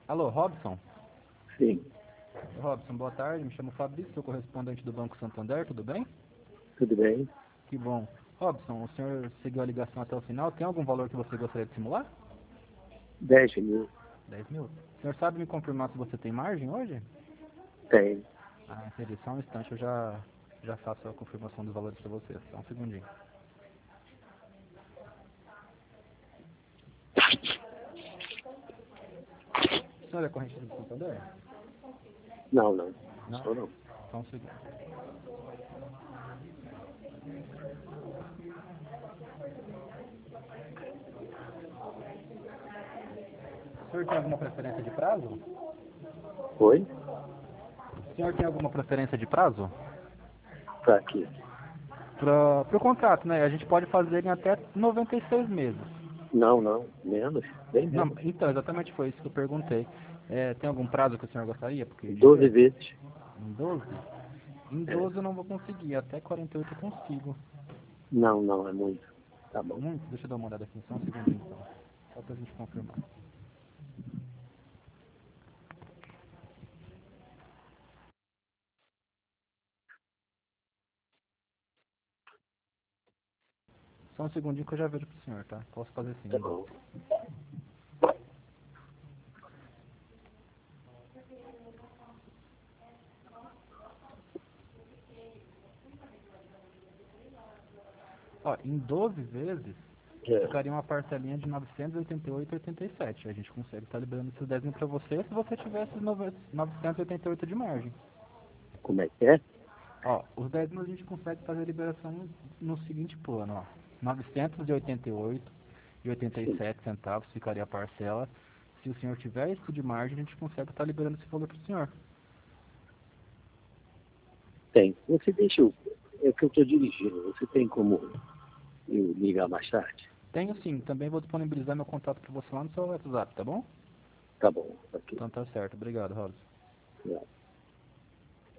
Alô, Robson? Sim, Robson, boa tarde. Me chamo Fabrício, sou correspondente do Banco Santander, tudo bem? tudo bem? Que bom. Robson, o senhor seguiu a ligação até o final. Tem algum valor que você gostaria de simular? 10.000 10.000? O senhor sabe me confirmar se você tem margem hoje? tem. Ah, entendi. Só um instante, eu já faço a confirmação dos valores para você. Só um segundinho. O senhor é corrente do Santander? Não, não. Não? Só não. Só um segundo. O senhor tem alguma preferência de prazo? Oi? O senhor tem alguma preferência de prazo? Pra quê? Para o contrato, né? A gente pode fazer em até 96 meses. Não, não. Menos. Bem Não, menos. então, exatamente foi isso que eu perguntei. Tem algum prazo que o senhor gostaria? Porque 12 dizer, vezes. em 12? Em É. 12 eu não vou conseguir, até 48 eu consigo. Não, não, é muito. Tá bom. Muito? Deixa eu dar uma olhada aqui, só um segundinho então. Só pra gente confirmar. Só um segundinho que eu já vejo pro senhor, tá? Posso fazer sim, Tá em 12. bom. Ó, em 12 vezes, É. ficaria uma parcelinha de 988,87. A gente consegue estar liberando esses 10 mil pra você se você tiver esses 988 de margem. Como é que é? Ó, os 10 mil a gente consegue fazer a liberação no seguinte plano, ó. 988,87 Sim, centavos ficaria a parcela. Se o senhor tiver isso de margem, a gente consegue estar liberando esse valor pro senhor. tem. Você deixa eu... É que eu tô dirigindo. Você tem como eu ligar mais tarde? Tenho sim, também vou disponibilizar meu contato para você lá no seu WhatsApp, tá bom? Tá bom. Ok. Então tá certo, obrigado, Robson. Obrigado.